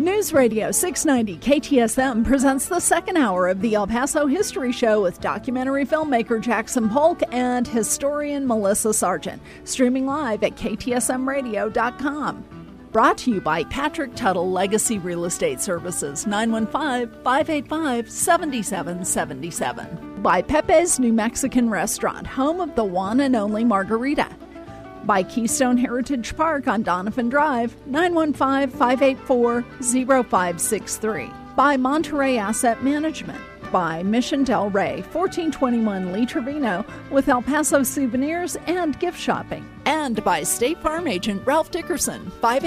News Radio 690 KTSM presents the second hour of the El Paso History Show with documentary filmmaker Jackson Polk and historian Melissa Sargent, streaming live at ktsmradio.com. Brought to you by Patrick Tuttle Legacy Real Estate Services, 915-585-7777. By Pepe's New Mexican Restaurant, home of the one and only margarita. By Keystone Heritage Park on Donovan Drive, 915-584-0563. By Monterey Asset Management. By Mission Del Rey, 1421 Lee Trevino, with El Paso souvenirs and gift shopping. And by State Farm Agent Ralph Dickerson,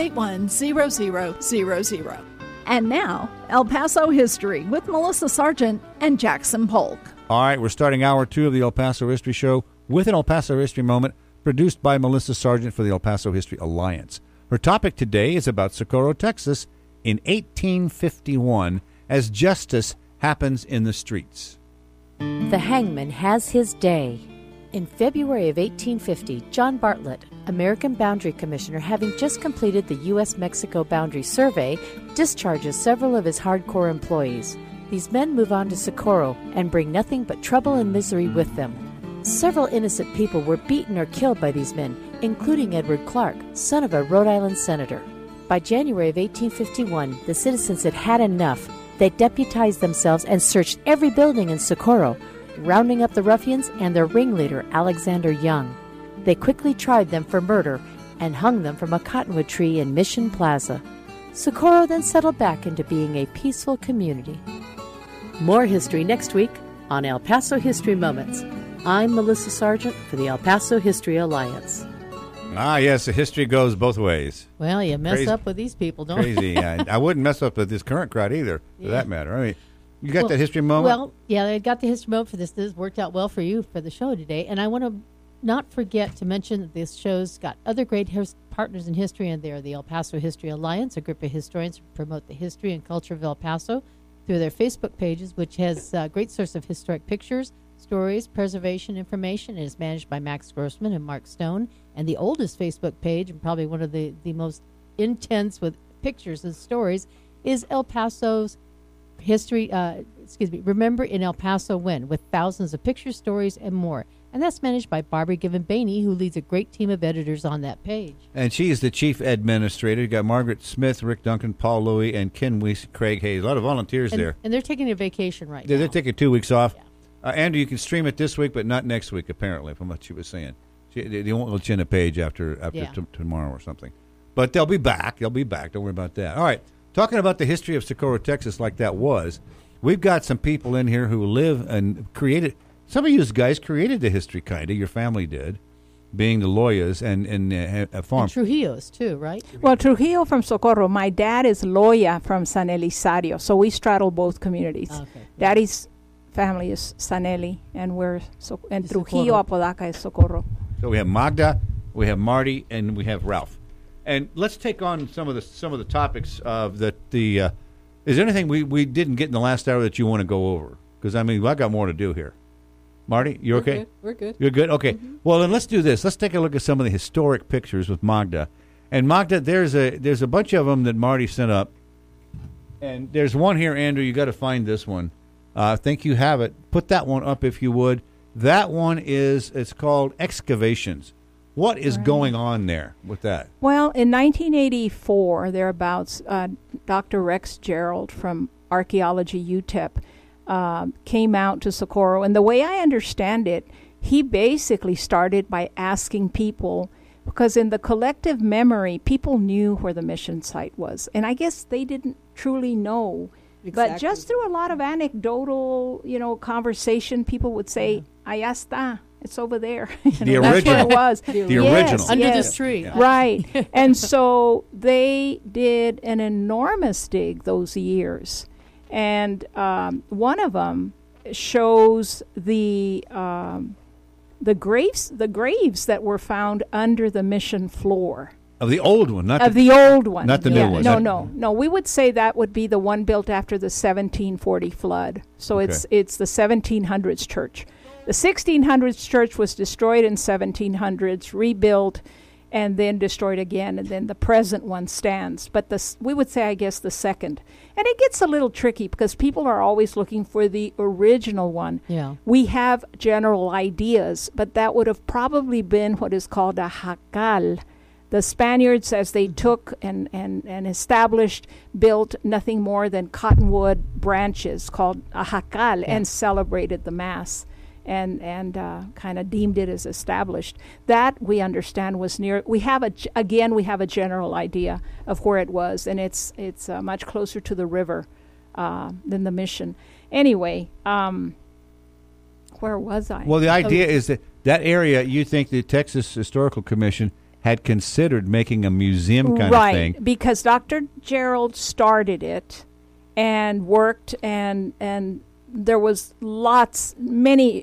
581-0000. And now, El Paso History with Melissa Sargent and Jackson Polk. All right, we're starting hour 2 of the El Paso History Show with an El Paso History Moment, produced by Melissa Sargent for the El Paso History Alliance. Her topic today is about Socorro, Texas, in 1851, as justice happens in the streets. The hangman has his day. In February of 1850, John Bartlett, American Boundary Commissioner, having just completed the U.S.-Mexico Boundary Survey, discharges several of his hardcore employees. These men move on to Socorro and bring nothing but trouble and misery with them. Several innocent people were beaten or killed by these men, including Edward Clark, son of a Rhode Island senator. By January of 1851, the citizens had had enough. They deputized themselves and searched every building in Socorro, rounding up the ruffians and their ringleader, Alexander Young. They quickly tried them for murder and hung them from a cottonwood tree in Mission Plaza. Socorro then settled back into being a peaceful community. More history next week on El Paso History Moments. I'm Melissa Sargent for the El Paso History Alliance. Ah, yes, the history goes both ways. Well, you mess up with these people, don't you? Crazy. I wouldn't mess up with this current crowd either, for that matter. I mean, you got that history moment? Well, yeah, I got the history moment for this. This worked out well for you for the show today. And I want to not forget to mention that this show's got other great partners in history, and they are the El Paso History Alliance, a group of historians who promote the history and culture of El Paso through their Facebook pages, which has a great source of historic pictures, stories, preservation information. It is managed by Max Grossman and Mark Stone. And the oldest Facebook page, and probably one of the most intense with pictures and stories, is El Paso's history, Remember in El Paso When, with thousands of pictures, stories, and more. And that's managed by Barbara Given-Bainey, who leads a great team of editors on that page. And she is the chief administrator. You got Margaret Smith, Rick Duncan, Paul Louie, and Ken Weiss, Craig Hayes. A lot of volunteers there. And they're taking a vacation now. They're taking 2 weeks off. Yeah. Andrew, you can stream it this week, but not next week, apparently, from what she was saying. They won't let you in a page after tomorrow or something. But they'll be back. Don't worry about that. All right. Talking about the history of Socorro, Texas, like that was, we've got some people in here who live and created. Some of you guys created the history, kind of. Your family did, being the Loyas and a farm. And Trujillo's, too, right? Well, Trujillo from Socorro. My dad is Loya from San Elizario, so we straddle both communities. Okay. Daddy's family is Sanelli, and Trujillo, Apodaca is Socorro. So we have Magda, we have Marty, and we have Ralph. And let's take on some of the topics of the. Is there anything we didn't get in the last hour that you want to go over? Because I got more to do here. Marty, you okay? We're good. You're good. Okay. Mm-hmm. Well, then let's do this. Let's take a look at some of the historic pictures with Magda. And Magda, there's a bunch of them that Marty sent up. And there's one here, Andrew. You got to find this one. I think you have it. Put that one up if you would. That one it's called Excavations. What is going on there with that? Well, in 1984, thereabouts, Dr. Rex Gerald from Archaeology UTEP came out to Socorro. And the way I understand it, he basically started by asking people, because in the collective memory, people knew where the mission site was. And I guess they didn't truly know. Exactly. But just through a lot of anecdotal, conversation, people would say, "Allá está, it's over there." The original. That's what it was. The original. Under this tree. Yeah. Right. And so they did an enormous dig those years. And one of them shows the graves that were found under the mission floor. Of the old one, not the old one. Not the new one. No. We would say that would be the one built after the 1740 flood. So it's the 1700s church. The 1600s church was destroyed in 1700s, rebuilt, and then destroyed again, and then the present one stands. But we would say, I guess, the second. And it gets a little tricky because people are always looking for the original one. Yeah. We have general ideas, but that would have probably been what is called a jacal. The Spaniards, as they took and established, built nothing more than cottonwood branches called a jacal and celebrated the Mass and kind of deemed it as established. That, we understand, was near. We have a general idea of where it was, and it's much closer to the river than the mission. Anyway, where was I? Well, the idea is that area, you think the Texas Historical Commission had considered making a museum kind of thing. Right, because Dr. Gerald started it and worked, and there was many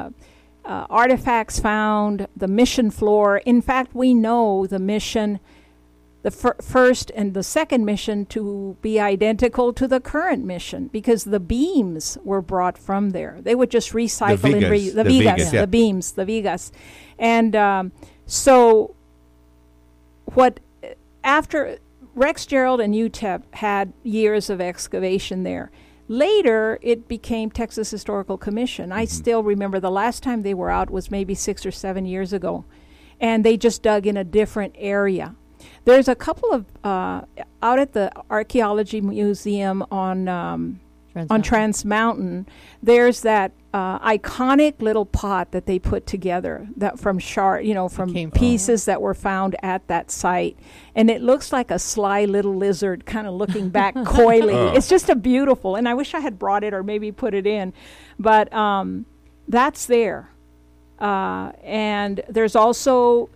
artifacts found, the mission floor. In fact, we know the mission, the first and the second mission, to be identical to the current mission because the beams were brought from there. They would just recycle the beams, the vigas. And so what after Rex Gerald and UTEP had years of excavation there. Later, it became Texas Historical Commission. I still remember the last time they were out was maybe 6 or 7 years ago, and they just dug in a different area. There's a couple of out at the Archaeology Museum on Trans Mountain. There's that iconic little pot that they put together that from pieces that were found at that site, and it looks like a sly little lizard kind of looking back coyly. It's just a beautiful, and I wish I had brought it or maybe put it in, but that's there. And there's also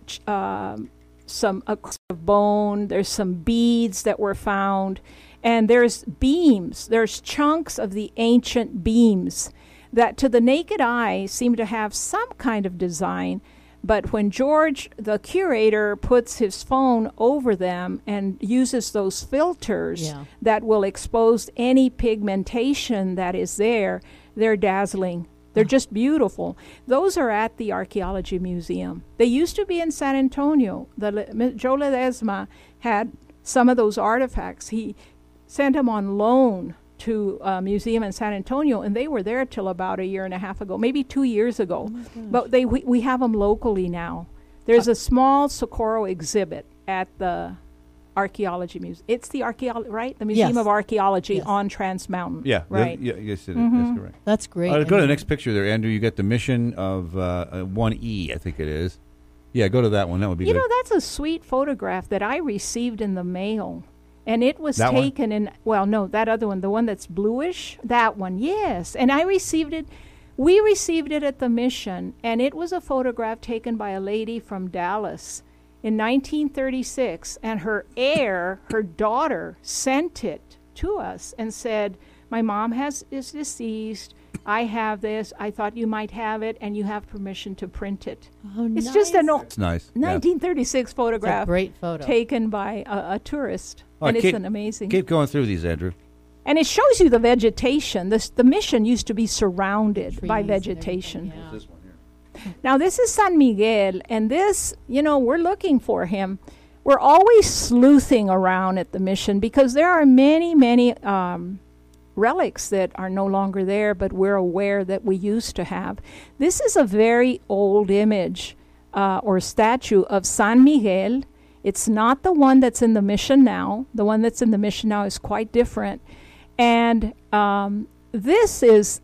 some of bone. There's some beads that were found. And there's beams, there's chunks of the ancient beams that to the naked eye seem to have some kind of design. But when George, the curator, puts his phone over them and uses those filters that will expose any pigmentation that is there, they're dazzling. They're just beautiful. Those are at the Archaeology Museum. They used to be in San Antonio. Joe Ledesma had some of those artifacts. He sent them on loan to a museum in San Antonio, and they were there till about a year and a half ago, maybe 2 years ago. But we have them locally now. There's a small Socorro exhibit at the Archaeology Museum. It's the right? The Museum of Archaeology on Trans Mountain. Yeah, right. Yes, it is. That's correct. That's great. Go to the next picture there, Andrew. You got the mission of 1E, I think it is. Yeah, go to that one. That would be good. You know, that's a sweet photograph that I received in the mail. And it was taken in, that other one, the one that's bluish, that one, yes. And I received it, we received it at the mission, and it was a photograph taken by a lady from Dallas in 1936, and her daughter, sent it to us and said, my mom is deceased, I have this, I thought you might have it, and you have permission to print it. Oh, it's nice. just It's nice. 1936 photograph. It's a great photo. Taken by a tourist. And it's an amazing. Keep going through these, Andrew. And it shows you the vegetation. The mission used to be surrounded by Trees vegetation. and This one here. Now, this is San Miguel, and this, we're looking for him. We're always sleuthing around at the mission because there are many, many relics that are no longer there, but we're aware that we used to have. This is a very old image or statue of San Miguel. It's not the one that's in the mission now. The one that's in the mission now is quite different. And this is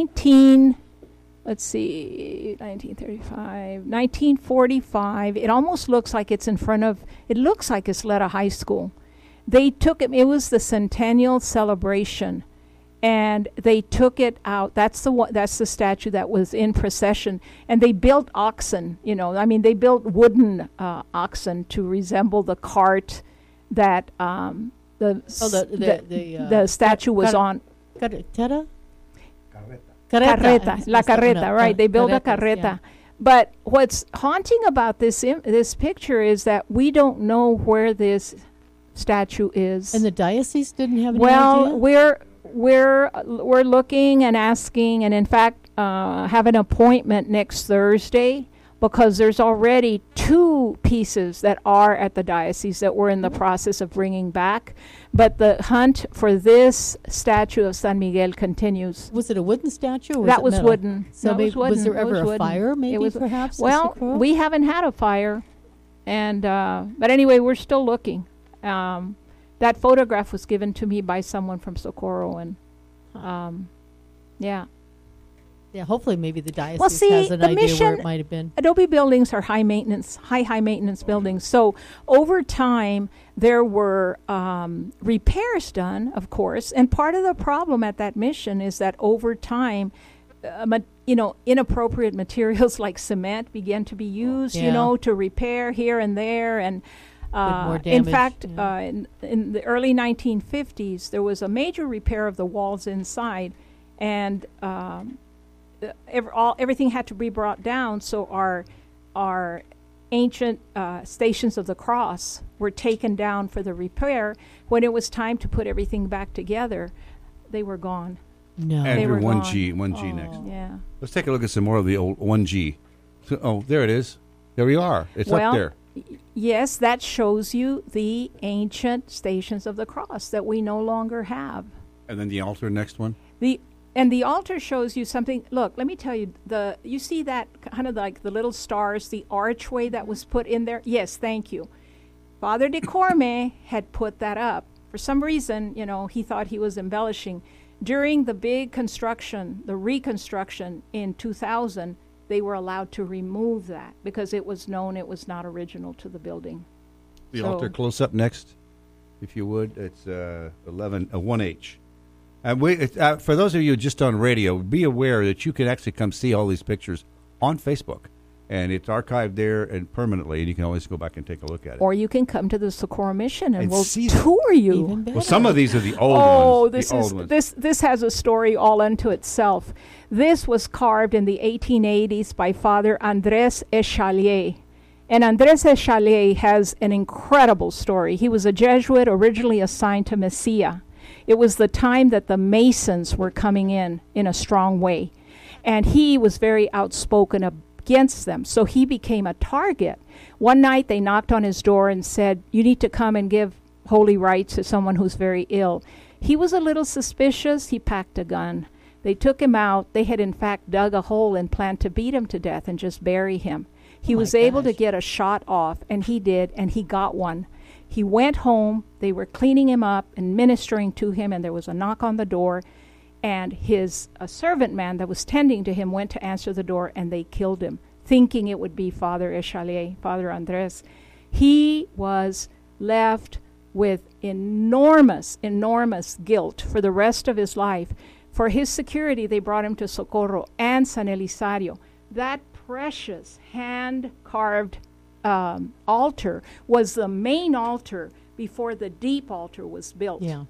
1945. It almost looks like it's it looks like it's Letta High School. They took it was the centennial celebration. And they took it out. That's the statue that was in procession. And they built oxen. They built wooden oxen to resemble the cart that the statue was on. Carreta? Carreta, la carreta, right? They built a carreta. Yeah. But what's haunting about this picture is that we don't know where this statue is. And the diocese didn't have any idea? We're looking and asking, and in fact have an appointment next Thursday because there's already 2 pieces that are at the diocese that we're in the process of bringing back. But the hunt for this statue of San Miguel continues. Was it a wooden statue? Or was That it was metal? wooden. So That was was wooden. there That ever was a wooden. fire? Maybe It was, perhaps. well, we haven't had a fire, and but anyway, we're still looking. That photograph was given to me by someone from Socorro, and yeah. Yeah, hopefully maybe the diocese Well, see, has an the idea where mission- it might have been. Adobe buildings are high maintenance buildings. So over time, there were repairs done, of course. And part of the problem at that mission is that over time, inappropriate materials like cement began to be used, Yeah. to repair here and there. And more in damage, fact, yeah. in the early 1950s, there was a major repair of the walls inside, and everything had to be brought down. So our ancient Stations of the Cross were taken down for the repair. When it was time to put everything back together, they were gone. No. They Andrew, were 1G, gone. 1G next. Yeah. Let's take a look at some more of the old 1G. So, there it is. There we are. It's Well, up there. Yes, that shows you the ancient Stations of the Cross that we no longer have. And then the altar, next one. The altar shows you something. Look, let me tell you. You see that kind of like the little stars, the archway that was put in there. Yes, thank you. Father de Corme had put that up. For some reason, he thought he was embellishing. During the big construction, the reconstruction in 2000, they were allowed to remove that because it was known it was not original to the building. The altar close up next, if you would. It's 1H. And for those of you just on radio, be aware that you can actually come see all these pictures on Facebook. And it's archived there and permanently, and you can always go back and take a look at it. Or you can come to the Socorro Mission and we'll see tour you. Even better. Well, some of these are the old ones. This has a story all unto itself. This was carved in the 1880s by Father Andrés Echalier. And Andrés Echalier has an incredible story. He was a Jesuit originally assigned to Mesilla. It was the time that the Masons were coming in a strong way. And he was very outspoken against them. So he became a target. One night they knocked on his door and said, "You need to come and give holy rites to someone who's very ill." He was a little suspicious. He packed a gun. They took him out. They had in fact dug a hole and planned to beat him to death and just bury him. He was able to get a shot off, and he did, and he got one. He went home. They were cleaning him up and ministering to him, and there was a knock on the door. And a servant man that was tending to him went to answer the door, and they killed him, thinking it would be Father Echalier, Father Andres. He was left with enormous, enormous guilt for the rest of his life. For his security, they brought him to Socorro and San Elizario. That precious hand-carved altar was the main altar before the deep altar was built. Yeah.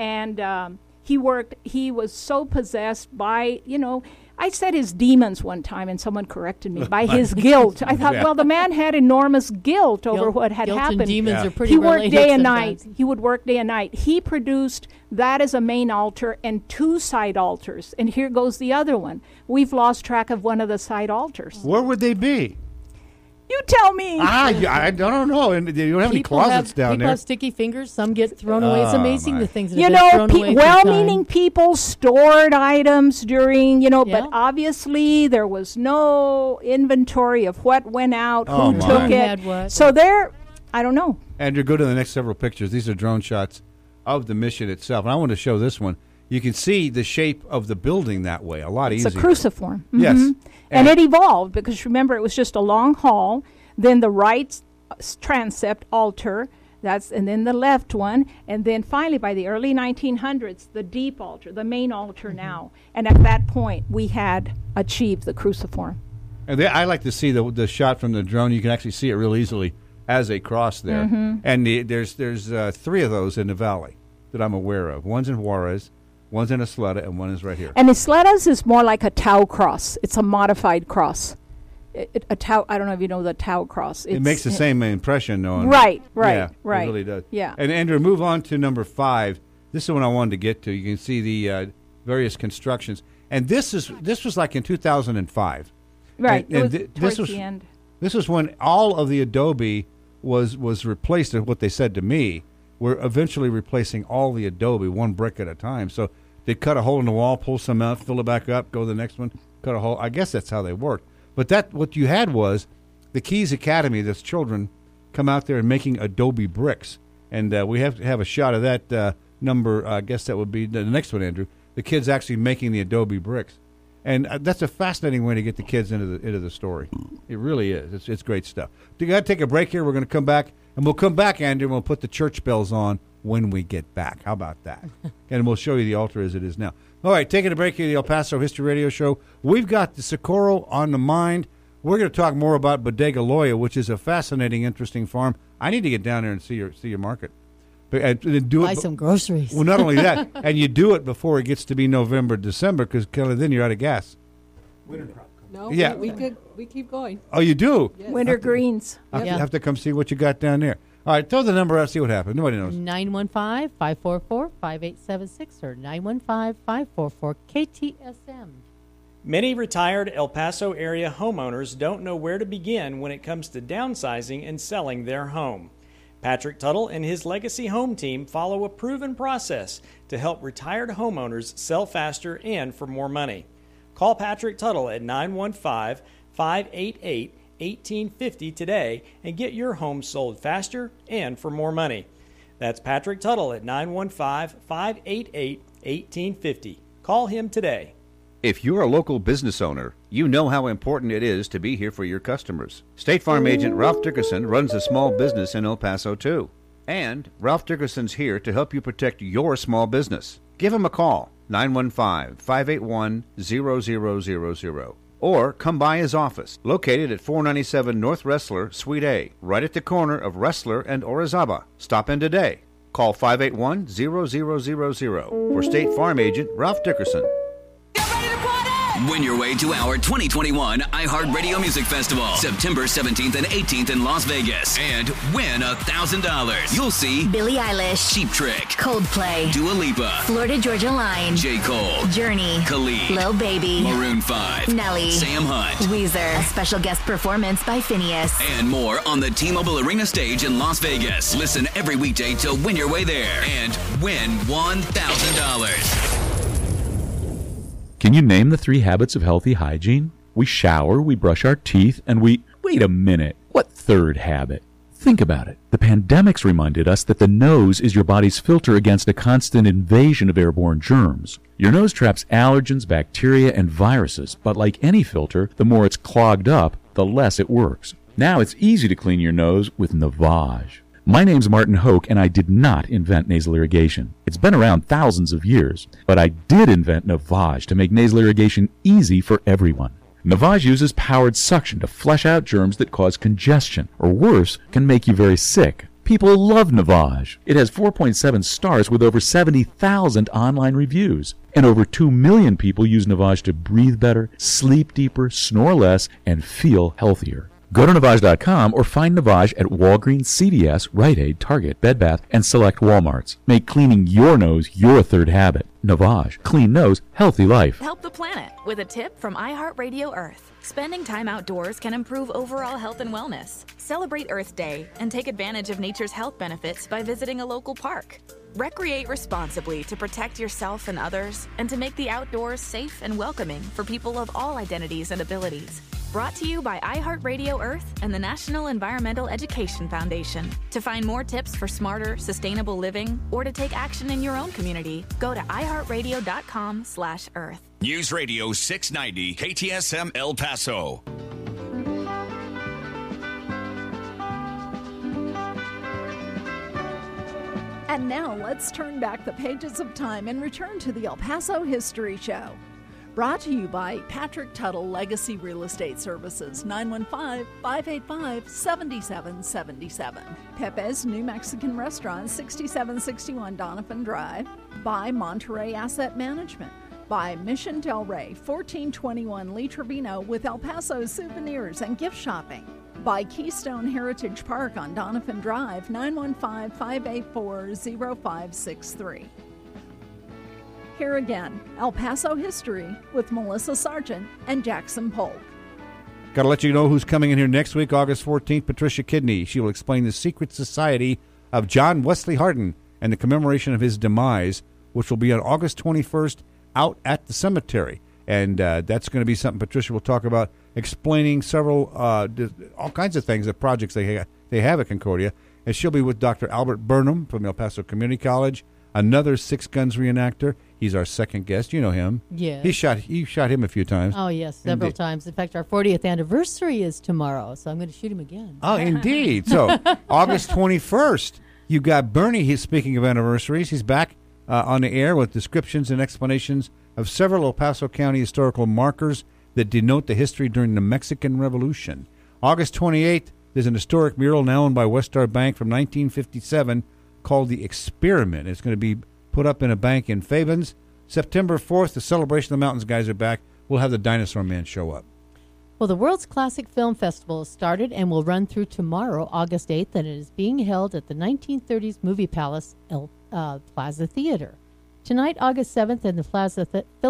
And he was so possessed by, I said his demons one time, and someone corrected me, by his guilt. I thought, well, the man had enormous guilt over what had happened. And demons are pretty He worked related day and sometimes. night. He would work day and night. He produced that as a main altar and 2 side altars. And here goes the other one. We've lost track of one of the side altars. Where would they be? You tell me. I don't know. And you don't have any closets down people there. have sticky fingers. Some get thrown away. It's amazing my. the things that have been thrown away. Well-meaning people stored items during, Yeah. but obviously there was no inventory of what went out, Oh, who my. took Who it. had what. So I don't know. Andrew, go to the next several pictures. These are drone shots of the mission itself. And I want to show this one. You can see the shape of the building that way a lot easier. It's a cruciform. Yes. Mhm. And it evolved because remember it was just a long hall, then the right transept altar, and then the left one, and then finally by the early 1900s the deep altar, the main altar now. And at that point we had achieved the cruciform. And I like to see the shot from the drone. You can actually see it real easily as a cross there. Mm-hmm. And there's 3 of those in the valley that I'm aware of. One's in Juarez, one's in Isleta, and one is right here. And Isletas is more like a Tau cross. It's a modified cross. A Tau. I don't know if you know the Tau cross. It makes the same impression, though. Right. Yeah, it Right. really does. Yeah. And Andrew, move on to number 5. This is the one I wanted to get to. You can see the various constructions. And this was like in 2005. Right. And It was this towards was the end. This is when all of the adobe was replaced, and what they said to me, we're eventually replacing all the adobe one brick at a time. So they'd cut a hole in the wall, pull some out, fill it back up, go to the next one, cut a hole. I guess that's how they worked. But what you had was the Keys Academy, this children come out there and making adobe bricks. And we have to have a shot of that number. I guess that would be the next one, Andrew. The kids actually making the adobe bricks. And that's a fascinating way to get the kids into the story. It really is. It's great stuff. We got to take a break here. We're going to come back. And we'll come back, Andrew, and we'll put the church bells on when we get back. How about that? And we'll show you the altar as it is now. All right, taking a break here, the El Paso History Radio Show. We've got the Socorro on the mind. We're going to talk more about Bodega Loya, which is a fascinating, interesting farm. I need to get down there and see your market. Buy some groceries. Well, not only that, and you do it before it gets to be November, December, because then you're out of gas. Winter crop. No, yeah. we keep going. Oh, you do? Yes. Winter greens. I have to come see what you got down there. All right, throw the number out, see what happens. Nobody knows. 915-544-5876 or 915-544-KTSM. Many retired El Paso area homeowners don't know where to begin when it comes to downsizing and selling their home. Patrick Tuttle and his Legacy Home team follow a proven process to help retired homeowners sell faster and for more money. Call Patrick Tuttle at 915-588-1850 today and get your home sold faster and for more money. That's Patrick Tuttle at 915-588-1850. Call him today. If you're a local business owner, you know how important it is to be here for your customers. State Farm agent Ralph Dickerson runs a small business in El Paso, too. And Ralph Dickerson's here to help you protect your small business. Give him a call, 915-581-0000. Or come by his office, located at 497 North Wrestler, Suite A, right at the corner of Wrestler and Orizaba. Stop in today. Call 581-0000 for State Farm agent Ralph Dickerson. Win your way to our 2021 iHeartRadio Music Festival, September 17th and 18th in Las Vegas, and win $1,000. You'll see Billie Eilish, Cheap Trick, Coldplay, Dua Lipa, Florida Georgia Line, J. Cole, Journey, Khalid, Lil Baby, Maroon 5, Nelly, Sam Hunt, Weezer, a special guest performance by Phineas, and more on the T-Mobile Arena stage in Las Vegas. Listen every weekday to win your way there and win $1,000. Can you name the 3 habits of healthy hygiene? We shower, we brush our teeth, and we... Wait a minute. What third habit? Think about it. The pandemics reminded us that the nose is your body's filter against a constant invasion of airborne germs. Your nose traps allergens, bacteria, and viruses, but like any filter, the more it's clogged up, the less it works. Now it's easy to clean your nose with Navage. My name's Martin Hoke, and I did not invent nasal irrigation. It's been around thousands of years, but I did invent Navage to make nasal irrigation easy for everyone. Navage uses powered suction to flush out germs that cause congestion, or worse, can make you very sick. People love Navage. It has 4.7 stars with over 70,000 online reviews. And over 2 million people use Navage to breathe better, sleep deeper, snore less, and feel healthier. Go to Navage.com or find Navage at Walgreens, CVS, Rite Aid, Target, Bed Bath, and select Walmarts. Make cleaning your nose your third habit. Navage. Clean nose, healthy life. Help the planet with a tip from iHeartRadio Earth. Spending time outdoors can improve overall health and wellness. Celebrate Earth Day and take advantage of nature's health benefits by visiting a local park. Recreate responsibly to protect yourself and others and to make the outdoors safe and welcoming for people of all identities and abilities. Brought to you by iHeartRadio Earth and the National Environmental Education Foundation. To find more tips for smarter, sustainable living or to take action in your own community, go to iHeartRadio.com/Earth. News Radio 690 KTSM El Paso. And now let's turn back the pages of time and return to the El Paso History Show. Brought to you by Patrick Tuttle Legacy Real Estate Services, 915-585-7777. Pepe's New Mexican Restaurant, 6761 Donovan Drive. By Monterey Asset Management. By Mission Del Rey, 1421 Lee Trevino with El Paso souvenirs and gift shopping. By Keystone Heritage Park on Donovan Drive, 915-584-0563. Here again, El Paso History with Melissa Sargent and Jackson Polk. Got to let you know who's coming in here next week, August 14th, Patricia Kidney. She will explain the secret society of John Wesley Hardin and the commemoration of his demise, which will be on August 21st out at the cemetery. And that's going to be something Patricia will talk about, explaining several, all kinds of things, the projects they have at Concordia. And she'll be with Dr. Albert Burnham from El Paso Community College, another Six Guns reenactor. He's our second guest. You know him. Yes. You shot him a few times. Oh, yes, several times. In fact, our 40th anniversary is tomorrow, so I'm going to shoot him again. Oh, indeed. So, August 21st, you got Bernie. He's speaking of anniversaries. He's back on the air with descriptions and explanations of several El Paso County historical markers that denote the history during the Mexican Revolution. August 28th, there's an historic mural now owned by Westar Bank from 1957 called The Experiment. It's going to be put up in a bank in Fabens. September 4th, the Celebration of the Mountains guys are back. We'll have the Dinosaur Man show up. Well, the World's Classic Film Festival has started and will run through tomorrow, August 8th, and it is being held at the 1930s Movie Palace Plaza Theater. Tonight, August 7th, in the Plaza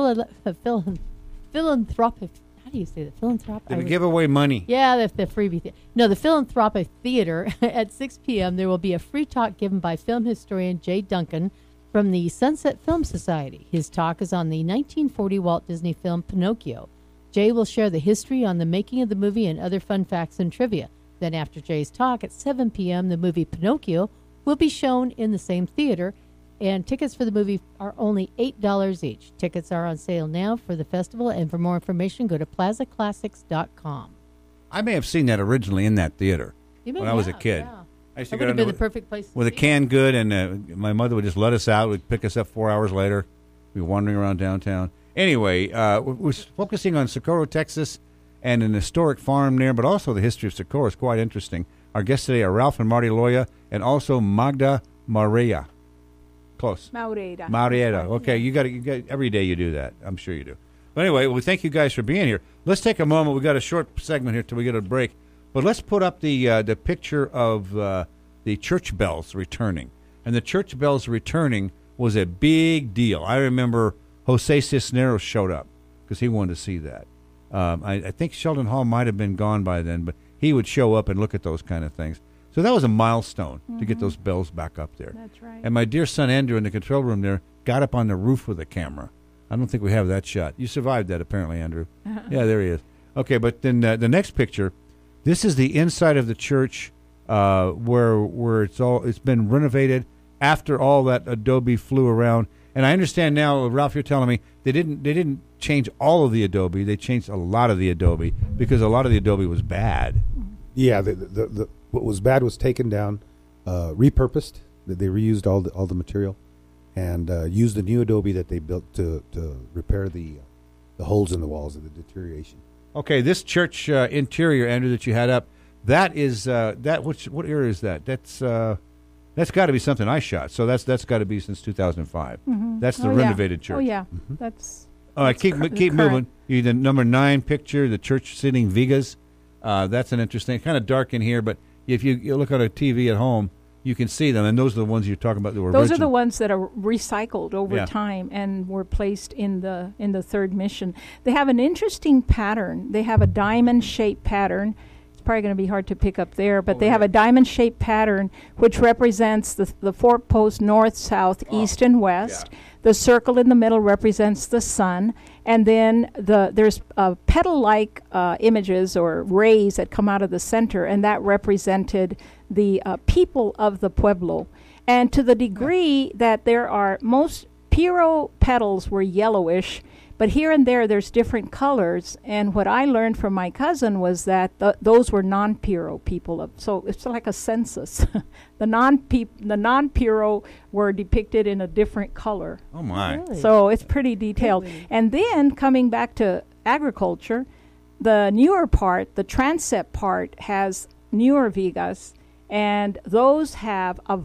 Philanthropic. How do you say that? Philanthropic? They give away money. Yeah, the freebie. The Philanthropic Theater at 6 p.m. There will be a free talk given by film historian Jay Duncan from the Sunset Film Society. His talk is on the 1940 Walt Disney film Pinocchio. Jay will share the history on the making of the movie and other fun facts and trivia. Then after Jay's talk at 7 p.m., the movie Pinocchio will be shown in the same theater, and tickets for the movie are only $8 each. Tickets are on sale now for the festival, and for more information, go to plazaclassics.com. I may have seen that originally in that theater when I was a kid. Yeah. I used to That go would have down been the perfect place to with a see it. canned good, and my mother would just let us out. Would pick us up 4 hours later. We'd be wandering around downtown. Anyway, we're focusing on Socorro, Texas, and an historic farm there, but also the history of Socorro is quite interesting. Our guests today are Ralph and Marty Loya, and also Magda Maria. Close. Maureda. Okay, you got every day you do that. I'm sure you do. But anyway, we thank you guys for being here. Let's take a moment. We've got a short segment here till we get a break. But let's put up the picture of the church bells returning. And the church bells returning was a big deal. I remember Jose Cisneros showed up because he wanted to see that. I think Sheldon Hall might have been gone by then, but he would show up and look at those kind of things. So that was a milestone to get those bells back up there. That's right. And my dear son Andrew in the control room there got up on the roof with a camera. I don't think we have that shot. You survived that apparently, Andrew. Yeah, there he is. Okay, but then the next picture, this is the inside of the church where it's been renovated after all that adobe flew around. And I understand now, Ralph, you're telling me they didn't change all of the adobe. They changed a lot of the adobe because a lot of the adobe was bad. Yeah, the what was bad was taken down, repurposed. They reused all the material, and used the new adobe that they built to repair the holes in the walls of the deterioration. Okay, this church interior, Andrew, that you had up, that is what era is that? That's got to be something I shot. So that's got to be since 2005. Mm-hmm. That's the renovated church. Oh yeah, mm-hmm. That's. All right, keep moving. The number 9 picture, the church sitting vigas. That's an interesting, kind of dark in here, but if you look on a TV at home, you can see them, and those are the ones you're talking about that were Those original. are the ones that are recycled over time and were placed in the third mission. They have an interesting pattern. They have a diamond-shaped pattern. It's probably going to be hard to pick up there, but they have a diamond-shaped pattern which represents the 4 posts north, south, east, and west. Yeah. The circle in the middle represents the sun, and then there's petal-like images or rays that come out of the center, and that represented the people of the pueblo. And to the degree that there are, most Piro petals were yellowish, but here and there, there's different colors. And what I learned from my cousin was that those were non-Piro people. So it's like a census. The non-Piro were depicted in a different color. Oh, my. Really? So it's pretty detailed. Really? And then coming back to agriculture, the newer part, the transept part, has newer vigas, and those have a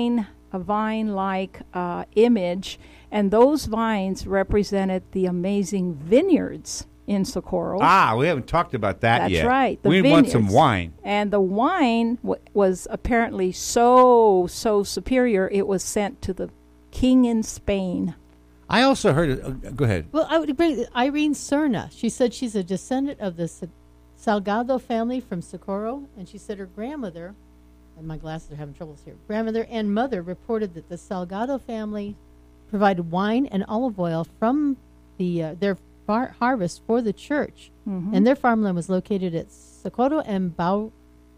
vine-like image, and those vines represented the amazing vineyards in Socorro. We haven't talked about that yet. That's right. We want some wine. And the wine was apparently so superior, it was sent to the king in Spain. I also heard go ahead. Well, I would agree. Irene Cerna, she said she's a descendant of the Salgado family from Socorro, and she said her grandmother, and my glasses are having troubles here, grandmother and mother reported that the Salgado family provided wine and olive oil from their harvest for the church, and their farmland was located at Socorro and Bovey.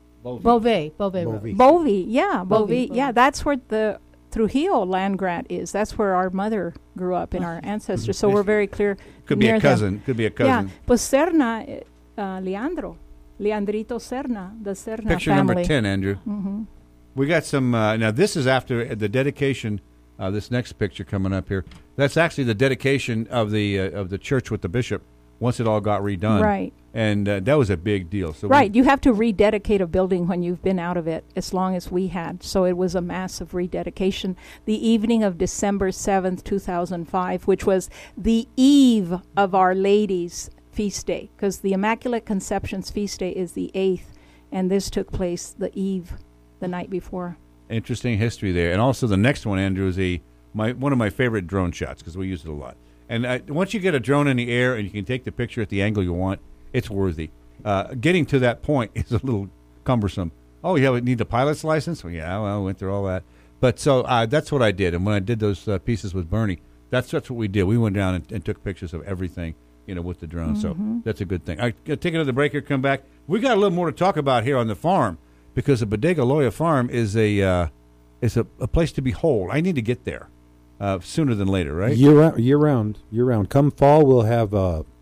Yeah, that's where the Trujillo land grant is. That's where our mother grew up and our ancestors. So we're very clear. Could be a cousin. Could be a cousin. Yeah, but Serna, Leandrito Serna, the Serna Picture family. number 10, Andrew. We got some. Now this is after the dedication. This next picture coming up here. That's actually the dedication of the church with the bishop. Once it all got redone, right? And that was a big deal. So right, you have to rededicate a building when you've been out of it, as long as we had. So it was a massive rededication. The evening of December 7th, 2005, which was the eve of Our Lady's feast day, because the Immaculate Conception's feast day is the 8th, and this took place the eve, the night before. Interesting history there. And also the next one, Andrew, is one of my favorite drone shots, because we use it a lot. And once you get a drone in the air and you can take the picture at the angle you want, it's worthy. Getting to that point is a little cumbersome. Oh, yeah, we need a pilot's license? Well, yeah, well, I went through all that. But so that's what I did. And when I did those pieces with Bernie, that's what we did. We went down and took pictures of everything, with the drone. So that's a good thing. I take another break here, come back. We got a little more to talk about here on the farm, because the Bodega Loya farm is a place to behold. I need to get there. Sooner than later, right? Year round. Come fall, we'll have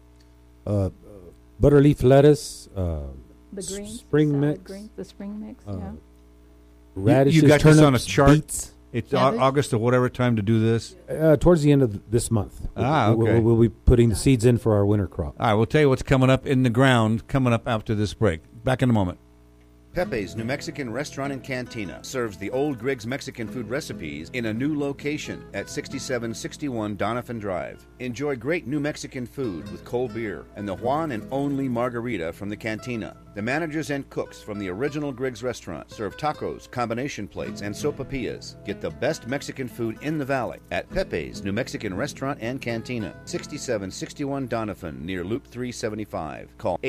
butterleaf lettuce, the greens, spring mix, greens, the spring mix, radishes, you got turnips, this on a chart. beets. It's August or whatever time to do this. Towards the end of this month. Okay. We'll be putting the seeds in for our winter crop. All right, we'll tell you what's coming up in the ground coming up after this break. Back in a moment. Pepe's New Mexican Restaurant and Cantina serves the old Griggs Mexican food recipes in a new location at 6761 Doniphan Drive. Enjoy great New Mexican food with cold beer and the Juan and only margarita from the Cantina. The managers and cooks from the original Griggs restaurant serve tacos, combination plates, and sopapillas. Get the best Mexican food in the valley at Pepe's New Mexican Restaurant and Cantina, 6761 Doniphan, near Loop 375. Call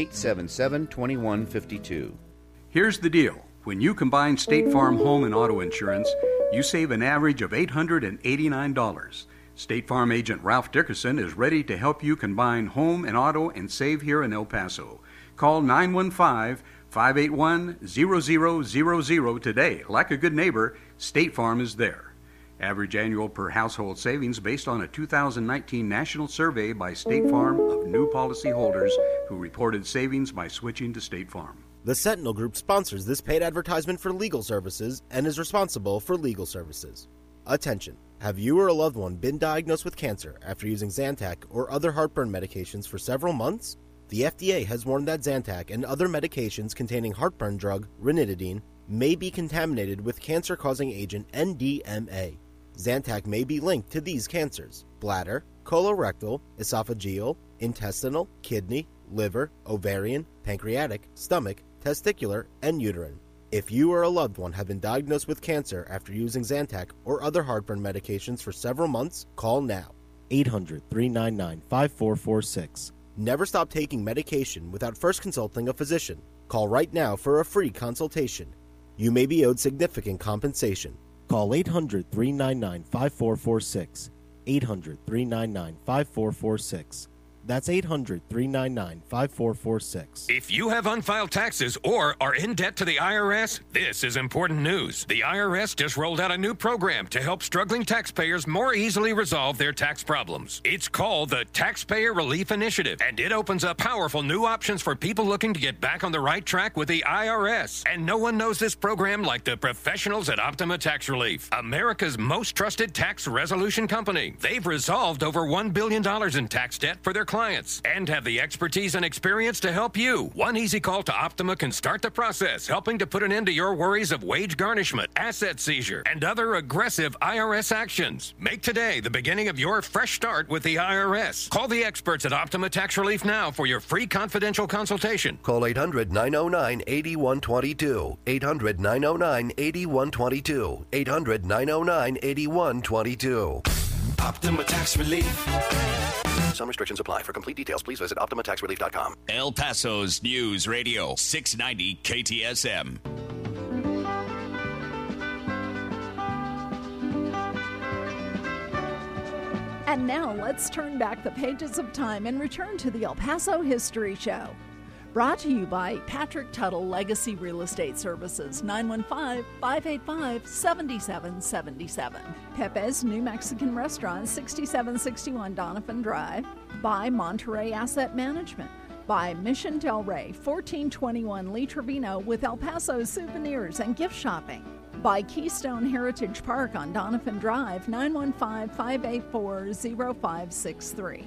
877-2152. Here's the deal. When you combine State Farm home and auto insurance, you save an average of $889. State Farm agent Ralph Dickerson is ready to help you combine home and auto and save here in El Paso. Call 915-581-0000 today. Like a good neighbor, State Farm is there. Average annual per household savings based on a 2019 national survey by State Farm of new policyholders who reported savings by switching to State Farm. The Sentinel Group sponsors this paid advertisement for legal services and is responsible for legal services. Attention! Have you or a loved one been diagnosed with cancer after using Zantac or other heartburn medications for several months? The FDA has warned that Zantac and other medications containing heartburn drug, ranitidine, may be contaminated with cancer-causing agent NDMA. Zantac may be linked to these cancers: bladder, colorectal, esophageal, intestinal, kidney, liver, ovarian, pancreatic, stomach, testicular, and uterine. If you or a loved one have been diagnosed with cancer after using Zantac or other heartburn medications for several months, call now. 800-399-5446. Never stop taking medication without first consulting a physician. Call right now for a free consultation. You may be owed significant compensation. Call 800-399-5446. 800-399-5446. That's 800-399-5446. If you have unfiled taxes or are in debt to the IRS, this is important news. The IRS just rolled out a new program to help struggling taxpayers more easily resolve their tax problems. It's called the Taxpayer Relief Initiative, and it opens up powerful new options for people looking to get back on the right track with the IRS. And no one knows this program like the professionals at Optima Tax Relief, America's most trusted tax resolution company. They've resolved over $1 billion in tax debt for their clients and have the expertise and experience to help you. One easy call to Optima can start the process, helping to put an end to your worries of wage garnishment, asset seizure, and other aggressive IRS actions. Make today the beginning of your fresh start with the IRS. Call the experts at Optima Tax Relief now for your free confidential consultation. Call 800-909-8122. 800-909-8122. 800-909-8122. Optima Tax Relief. Some restrictions apply. For complete details, please visit OptimaTaxRelief.com. El Paso's News Radio, 690 KTSM. And now let's turn back the pages of time and return to the El Paso History Show. Brought to you by Patrick Tuttle Legacy Real Estate Services, 915-585-7777. Pepe's New Mexican Restaurant, 6761 Donovan Drive. By Monterey Asset Management. By Mission Del Rey, 1421 Lee Trevino with El Paso souvenirs and gift shopping. By Keystone Heritage Park on Donovan Drive, 915-584-0563.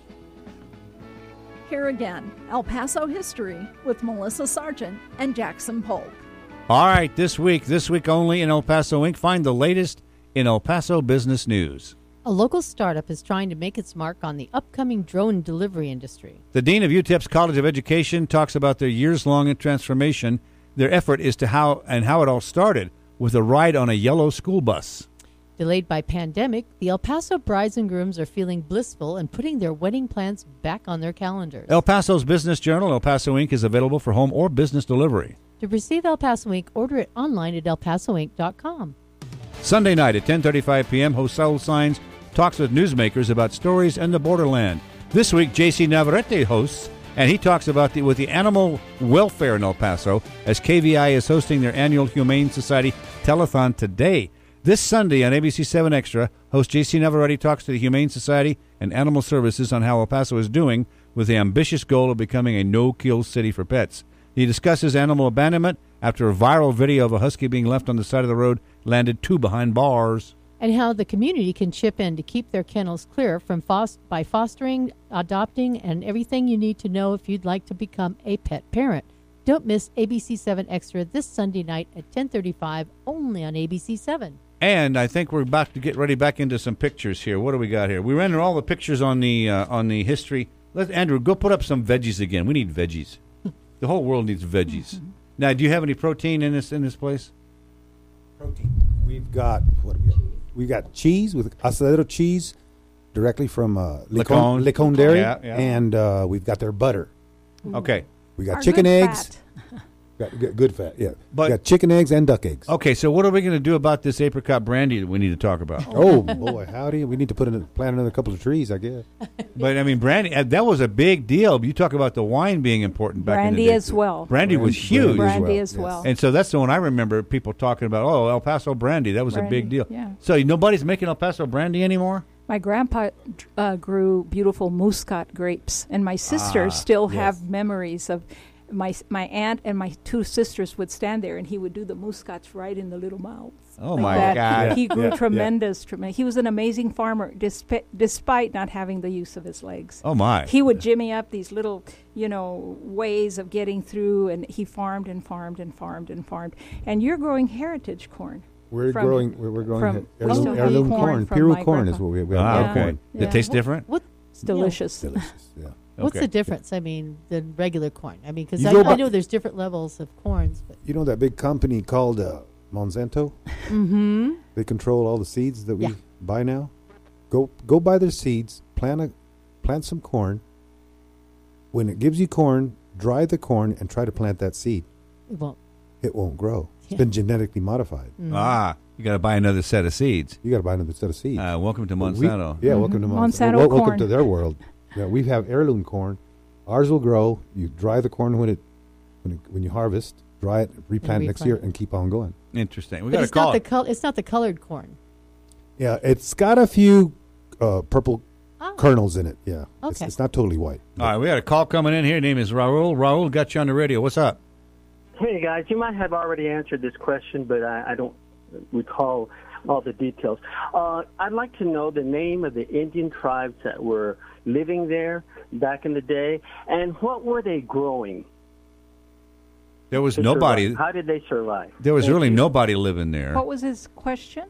Here again, El Paso History with Melissa Sargent and Jackson Polk. All right, this week only in El Paso Inc., find the latest in El Paso business news. A local startup is trying to make its mark on the upcoming drone delivery industry. The dean of UTEP's College of Education talks about their years-long transformation. Their effort is to how it all started with a ride on a yellow school bus. Delayed by pandemic, the El Paso brides and grooms are feeling blissful and putting their wedding plans back on their calendars. El Paso's business journal, El Paso Inc., is available for home or business delivery. To receive El Paso Inc., order it online at elpasoinc.com. Sunday night at 10:35 p.m., host Saul Signs talks with newsmakers about stories in the borderland. This week, J.C. Navarrete hosts, and he talks about with the animal welfare in El Paso as KVI is hosting their annual Humane Society Telethon today. This Sunday on ABC 7 Extra, host J.C. Navarrete talks to the Humane Society and Animal Services on how El Paso is doing with the ambitious goal of becoming a no-kill city for pets. He discusses animal abandonment after a viral video of a husky being left on the side of the road landed 2 behind bars. And how the community can chip in to keep their kennels clear from by fostering, adopting, and everything you need to know if you'd like to become a pet parent. Don't miss ABC 7 Extra this Sunday night at 10:35, only on ABC 7. And I think we're about to get ready back into some pictures here. What do we got here? We ran all the pictures on the history. Andrew, go put up some veggies again. We need veggies. The whole world needs veggies. Now, do you have any protein in this place? Protein. We've got we got cheese with Asadero cheese directly from Lecon Dairy, yeah. and we've got their butter. Okay. We got chicken eggs. Got good fat, yeah. But we got chicken eggs and duck eggs. Okay, so what are we going to do about this apricot brandy that we need to talk about? Oh boy, howdy! We need to plant another couple of trees, I guess. But I mean, brandy, that was a big deal. You talk about the wine being important back in the day. Brandy as well. Brandy was huge. Brandy as well. And so that's the one I remember people talking about. Oh, El Paso brandy, that was a big deal. Yeah. So nobody's making El Paso brandy anymore? My grandpa grew beautiful Muscat grapes, and my sisters still have memories of. My aunt and my 2 sisters would stand there, and he would do the muscats right in the little mouths. Oh, like my God. He grew tremendous. He was an amazing farmer, despite not having the use of his legs. Oh, my. He would jimmy up these little, ways of getting through, and he farmed and farmed and farmed and farmed. And you're growing heritage corn. We're growing heirloom corn. Piru corn is what we have. Okay. Does it taste different? It's delicious. Delicious, yeah. What's the difference, than regular corn? I mean, because I know there's different levels of corns. But you know that big company called Monsanto? Mm-hmm. They control all the seeds that we buy now. Go buy their seeds, plant some corn. When it gives you corn, dry the corn and try to plant that seed. It won't grow. It's been genetically modified. Mm-hmm. You got to buy another set of seeds. Welcome to Monsanto. Welcome to Monsanto. Welcome to their world. Yeah, we have heirloom corn. Ours will grow. You dry the corn when you harvest, dry it, replant next year, and keep on going. Interesting. We got to call it. It's not the colored corn. Yeah, it's got a few purple kernels in it. Yeah, okay. It's not totally white. All right, we got a call coming in here. Name is Raul. Raul, got you on the radio. What's up? Hey guys, you might have already answered this question, but I don't recall all the details. I'd like to know the name of the Indian tribes that were living there back in the day, and what were they growing? There was nobody. Survive? How did they survive? There was really nobody living there. What was his question?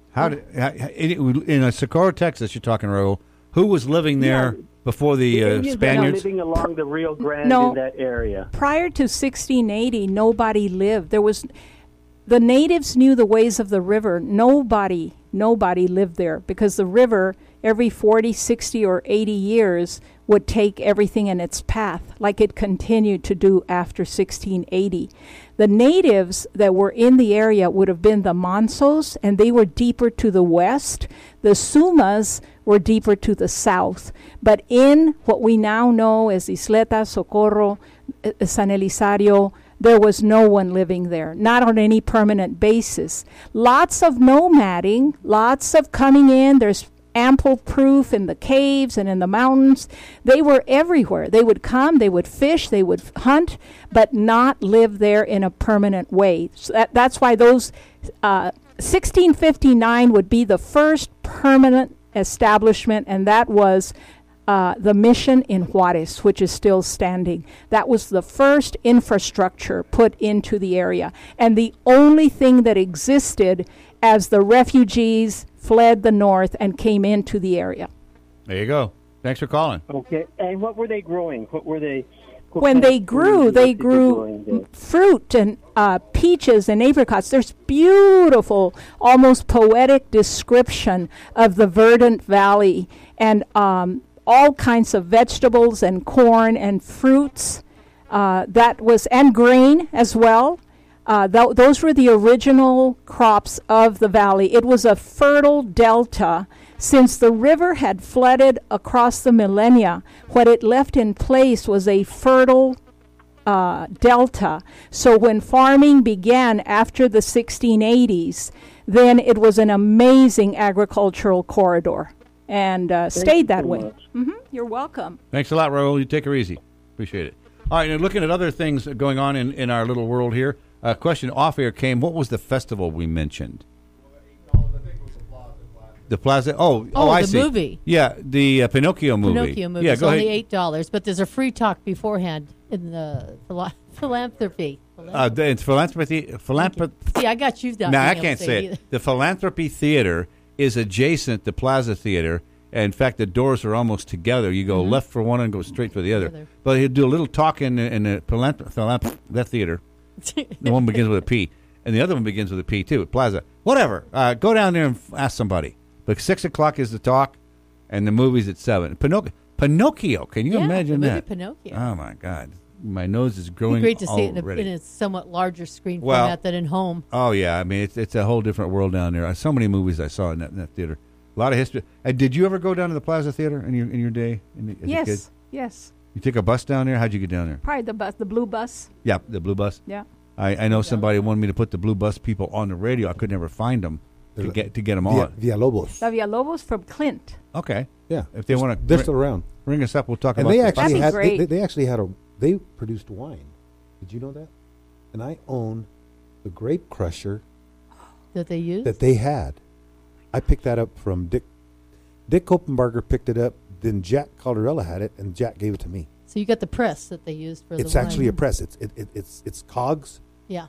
In Socorro, Texas, you're talking, Raul, who was living there before the Spaniards? Living along the Rio Grande in that area. Prior to 1680, nobody lived. The natives knew the ways of the river. Nobody lived there because the river, every 40, 60, or 80 years, would take everything in its path, like it continued to do after 1680. The natives that were in the area would have been the Mansos, and they were deeper to the west. The Sumas were deeper to the south. But in what we now know as Isleta, Socorro, San Elizario, there was no one living there, not on any permanent basis. Lots of nomading, lots of coming in. There's ample proof in the caves and in the mountains. They were everywhere. They would come, they would fish, they would hunt, but not live there in a permanent way. So that's why those 1659 would be the first permanent establishment, and that was the mission in Juarez, which is still standing. That was the first infrastructure put into the area, and the only thing that existed as the refugees fled the north and came into the area. There you go. Thanks for calling. Okay. And what were they growing? What were they? When they grew fruit and peaches and apricots. There's beautiful, almost poetic description of the verdant valley, and all kinds of vegetables and corn and fruits. And grain as well. Those were the original crops of the valley. It was a fertile delta. Since the river had flooded across the millennia, what it left in place was a fertile delta. So when farming began after the 1680s, then it was an amazing agricultural corridor, and stayed that way. You're welcome. Thanks a lot, Raul. You take her easy. Appreciate it. All right, and looking at other things going on in our little world here, a question off air came, what was the festival we mentioned? The Plaza. I see. The movie. Yeah, the Pinocchio movie. Pinocchio movie. Yeah, it's go only ahead. $8, but there's a free talk beforehand in the philanthropy. It's philanthropy. See, I got you down. No, I can't say it. The Philanthropy Theater is adjacent to Plaza Theater. And in fact, the doors are almost together. You go left for one and go straight for the other. But he'll do a little talk in the that theater. The one begins with a P, and the other one begins with a P too. Plaza, whatever. Go down there and ask somebody. But 6 o'clock is the talk, and the movie's at 7. Pinocchio. Can you imagine the movie that? Pinocchio. Oh my God, my nose is growing. It'd be great to see it already. in a somewhat larger screen format than in home. Oh yeah, I mean it's a whole different world down there. So many movies I saw in that theater. A lot of history. Did you ever go down to the Plaza Theater in your day? As a kid? Yes. You take a bus down there? How'd you get down there? Probably the bus, the blue bus. Yeah, the blue bus. Yeah. I know somebody wanted me to put the blue bus people on the radio. I could never find them to get them on. Villalobos. The Villalobos from Clint. Okay. Yeah. If they want to, they're still around. Ring us up. We'll talk and about. They actually had. great. They actually had They produced wine. Did you know that? And I own the grape crusher that they used. That they had. I picked that up from Dick. Dick Koppenbarger picked it up. Then Jack Calderella had it, and Jack gave it to me. So you got the press that they used for the wine. It's actually a press. It's cogs. Yeah.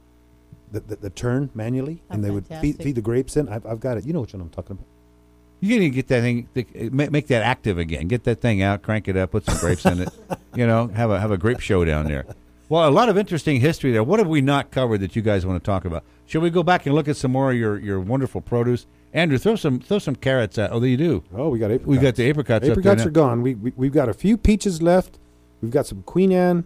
The turn manually, and they would feed the grapes in. I've got it. You know which one I'm talking about. You need to get that thing, make that active again. Get that thing out, crank it up, put some grapes in it. Have a grape show down there. Well, a lot of interesting history there. What have we not covered that you guys want to talk about? Shall we go back and look at some more of your wonderful produce? Andrew, throw some carrots out. Oh, you do. Oh, we got apricots. We got the apricots. Apricots are gone. We've got a few peaches left. We've got some Queen Anne,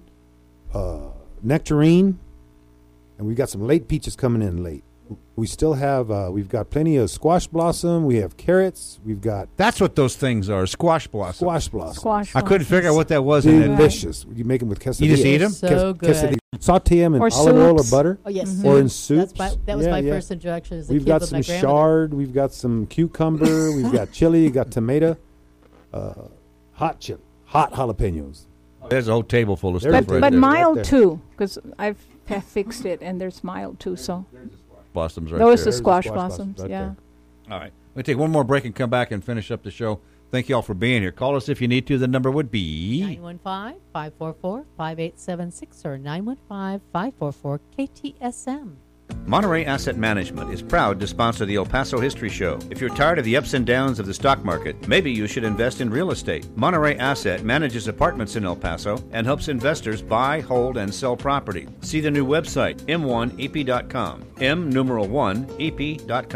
nectarine, and we've got some late peaches coming in late. We still have. We've got plenty of squash blossom. We have carrots. We've got. That's what those things are. Squash blossom. Squash blossom. Squash. I couldn't figure out what that was. Delicious. You make them with quesadillas. You just eat them. So good. Saute them in or olive oil or soups. butter. Oh yes. Or in soups. That was my first introduction as a We've kid got with some my grandmother. chard. We've got some cucumber. We've got chili. We've got tomato. Hot chili. Hot jalapenos. There's a whole table full of stuff right there. But mild too, because I've fixed it, and there's mild too. So. Blossoms right Those there. are squash blossoms, right yeah. there. All right. We'll take one more break and come back and finish up the show. Thank you all for being here. Call us if you need to. The number would be 915-544-5876 or 915-544-KTSM. Monterey Asset Management is proud to sponsor the El Paso History Show. If you're tired of the ups and downs of the stock market, maybe you should invest in real estate. Monterey Asset manages apartments in El Paso and helps investors buy, hold, and sell property. See the new website, m1ep.com, m1ep.com.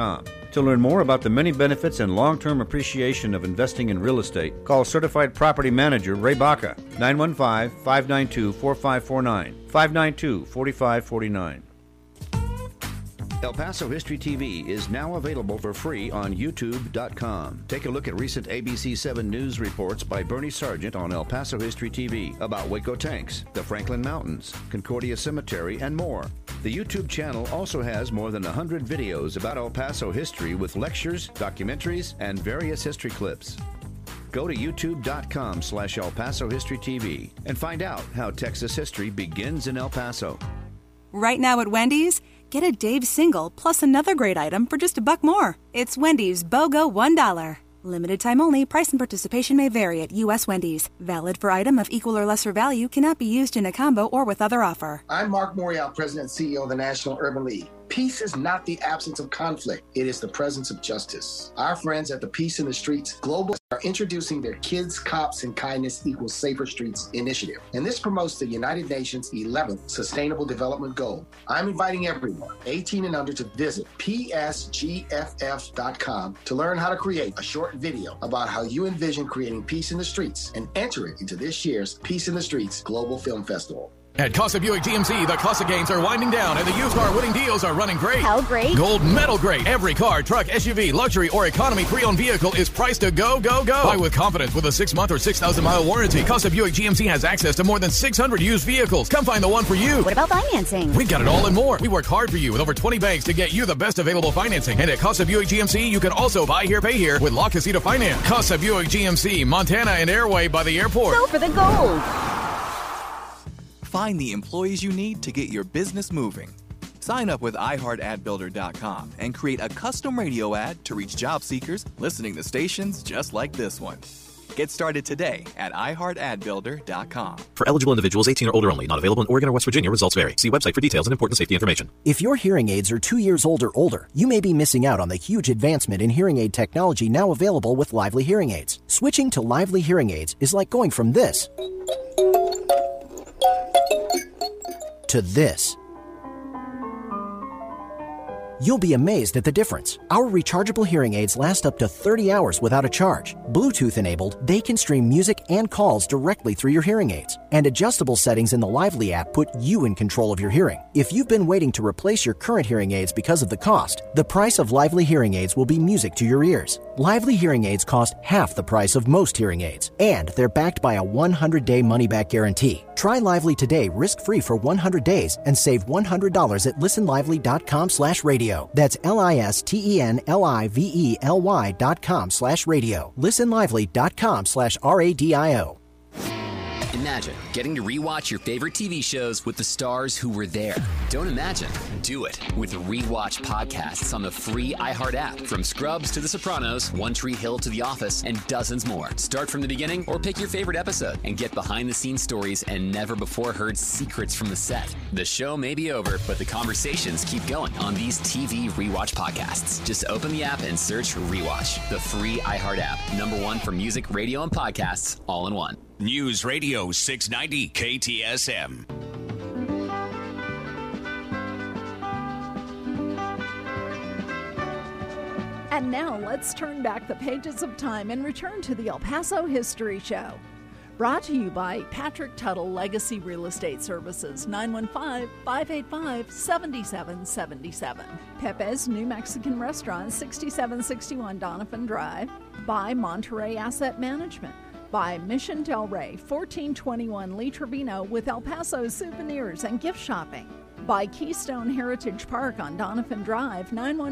To learn more about the many benefits and long-term appreciation of investing in real estate, call Certified Property Manager Ray Baca, 915-592-4549, 592-4549. El Paso History TV is now available for free on YouTube.com. Take a look at recent ABC 7 news reports by Bernie Sargent on El Paso History TV about Waco Tanks, the Franklin Mountains, Concordia Cemetery, and more. The YouTube channel also has more than 100 videos about El Paso history with lectures, documentaries, and various history clips. Go to youtube.com/El Paso History TV and find out how Texas history begins in El Paso. Right now at Wendy's, get a Dave single plus another great item for just $1 more. It's Wendy's BOGO $1. Limited time only. Price and participation may vary at U.S. Wendy's. Valid for item of equal or lesser value. Cannot be used in a combo or with other offer. I'm Mark Morial, President and CEO of the National Urban League. Peace is not the absence of conflict. It is the presence of justice. Our friends at the Peace in the Streets Global are introducing their Kids, Cops, and Kindness Equals Safer Streets initiative. And this promotes the United Nations 11th Sustainable Development Goal. I'm inviting everyone, 18 and under, to visit psgff.com to learn how to create a short video about how you envision creating peace in the streets and enter it into this year's Peace in the Streets Global Film Festival. At Casa Buick GMC, the Classic games are winding down and the used car winning deals are running great. How great? Gold medal great. Every car, truck, SUV, luxury, or economy pre-owned vehicle is priced to go, go, go. Buy with confidence with a 6-month or 6,000-mile warranty. Casa Buick GMC has access to more than 600 used vehicles. Come find the one for you. What about financing? We've got it all and more. We work hard for you with over 20 banks to get you the best available financing. And at Casa Buick GMC, you can also buy here, pay here with La Casita Finance. Casa Buick GMC, Montana and Airway by the airport. Go for the gold. Find the employees you need to get your business moving. Sign up with iHeartAdBuilder.com and create a custom radio ad to reach job seekers listening to stations just like this one. Get started today at iHeartAdBuilder.com. For eligible individuals 18 or older only. Not available in Oregon or West Virginia. Results vary. See website for details and important safety information. If your hearing aids are 2 years old or older, you may be missing out on the huge advancement in hearing aid technology now available with Lively Hearing Aids. Switching to Lively Hearing Aids is like going from this to this. You'll be amazed at the difference. Our rechargeable hearing aids last up to 30 hours without a charge. Bluetooth enabled, they can stream music and calls directly through your hearing aids. And adjustable settings in the Lively app put you in control of your hearing. If you've been waiting to replace your current hearing aids because of the cost, the price of Lively hearing aids will be music to your ears. Lively hearing aids cost half the price of most hearing aids, and they're backed by a 100-day money-back guarantee. Try Lively today risk-free for 100 days and save $100 at listenlively.com/radio. That's listenlively.com/radio. listenlively.com/radio. Imagine getting to rewatch your favorite TV shows with the stars who were there. Don't imagine. Do it with Rewatch podcasts on the free iHeart app. From Scrubs to The Sopranos, One Tree Hill to The Office, and dozens more. Start from the beginning or pick your favorite episode and get behind-the-scenes stories and never-before-heard secrets from the set. The show may be over, but the conversations keep going on these TV Rewatch podcasts. Just open the app and search Rewatch, the free iHeart app. #1 for music, radio, and podcasts, all in one. News Radio 690 KTSM. And now let's turn back the pages of time and return to the El Paso History Show. Brought to you by Patrick Tuttle Legacy Real Estate Services, 915-585-7777. Pepe's New Mexican Restaurant, 6761 Donovan Drive. By Monterey Asset Management. By Mission Del Rey, 1421 Lee Trevino with El Paso souvenirs and gift shopping. By Keystone Heritage Park on Donovan Drive,